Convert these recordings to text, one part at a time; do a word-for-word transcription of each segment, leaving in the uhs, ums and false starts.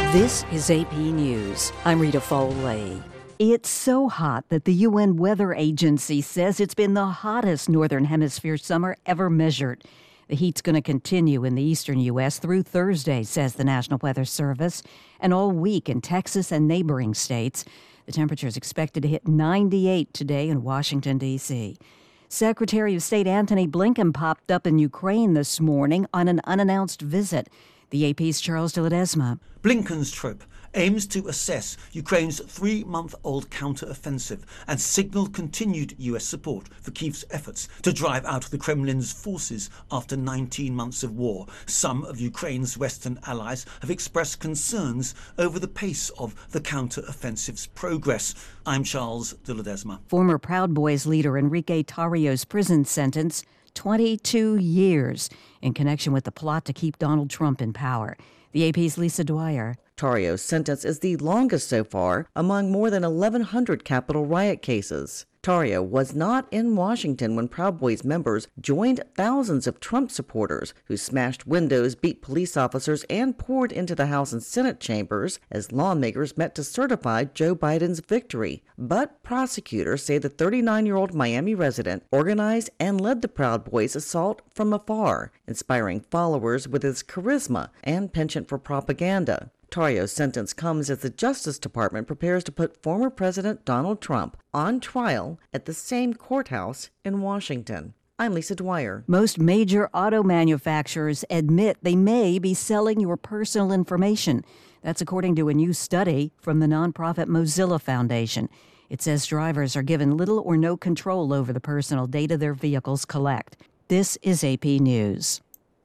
This is A P News. I'm Rita Foley. It's so hot that the U N Weather Agency says it's been the hottest Northern Hemisphere summer ever measured. The heat's going to continue in the eastern U S through Thursday, says the National Weather Service, and all week in Texas and neighboring states. The temperature is expected to hit ninety-eight today in Washington, D C Secretary of State Antony Blinken popped up in Ukraine this morning on an unannounced visit. The A P's Charles de Ledesma. Blinken's trip aims to assess Ukraine's three-month-old counter-offensive and signal continued U S support for Kyiv's efforts to drive out the Kremlin's forces after nineteen months of war. Some of Ukraine's Western allies have expressed concerns over the pace of the counter-offensive's progress. I'm Charles de Ledesma. Former Proud Boys leader Enrique Tarrio's prison sentence, twenty-two years, in connection with the plot to keep Donald Trump in power. The A P's Lisa Dwyer. Tarrio's sentence is the longest so far among more than eleven hundred Capitol riot cases. Tarrio was not in Washington when Proud Boys members joined thousands of Trump supporters who smashed windows, beat police officers, and poured into the House and Senate chambers as lawmakers met to certify Joe Biden's victory. But prosecutors say the thirty-nine-year-old Miami resident organized and led the Proud Boys assault from afar, inspiring followers with his charisma and penchant for propaganda. Tarrio's sentence comes as the Justice Department prepares to put former President Donald Trump on trial at the same courthouse in Washington. I'm Lisa Dwyer. Most major auto manufacturers admit they may be selling your personal information. That's according to a new study from the nonprofit Mozilla Foundation. It says drivers are given little or no control over the personal data their vehicles collect. This is A P News.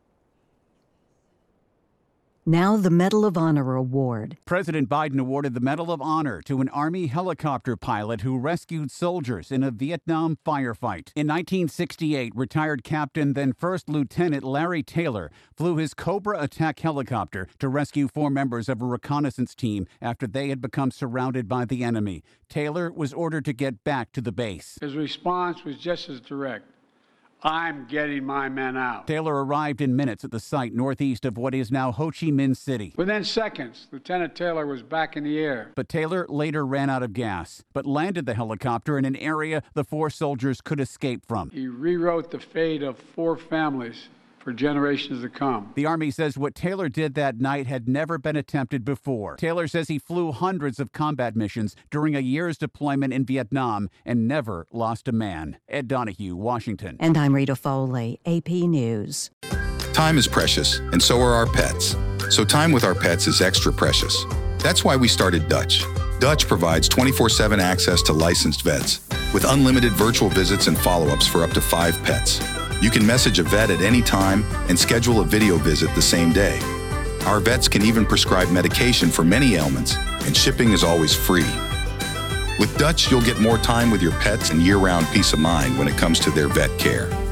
Now the Medal of Honor Award. President Biden awarded the Medal of Honor to an Army helicopter pilot who rescued soldiers in a Vietnam firefight. In nineteen sixty-eight, retired Captain, then First Lieutenant Larry Taylor flew his Cobra attack helicopter to rescue four members of a reconnaissance team after they had become surrounded by the enemy. Taylor was ordered to get back to the base. His response was just as direct. I'm getting my men out. Taylor arrived in minutes at the site northeast of what is now Ho Chi Minh City. Within seconds, Lieutenant Taylor was back in the air. But Taylor later ran out of gas, but landed the helicopter in an area the four soldiers could escape from. He rewrote the fate of four families for generations to come. The Army says what Taylor did that night had never been attempted before. Taylor says he flew hundreds of combat missions during a year's deployment in Vietnam and never lost a man. Ed Donahue, Washington. And I'm Rita Foley, A P News. Time is precious, and so are our pets. So time with our pets is extra precious. That's why we started Dutch. Dutch provides twenty-four seven access to licensed vets with unlimited virtual visits and follow-ups for up to five pets. You can message a vet at any time and schedule a video visit the same day. Our vets can even prescribe medication for many ailments, and shipping is always free. With Dutch, you'll get more time with your pets and year-round peace of mind when it comes to their vet care.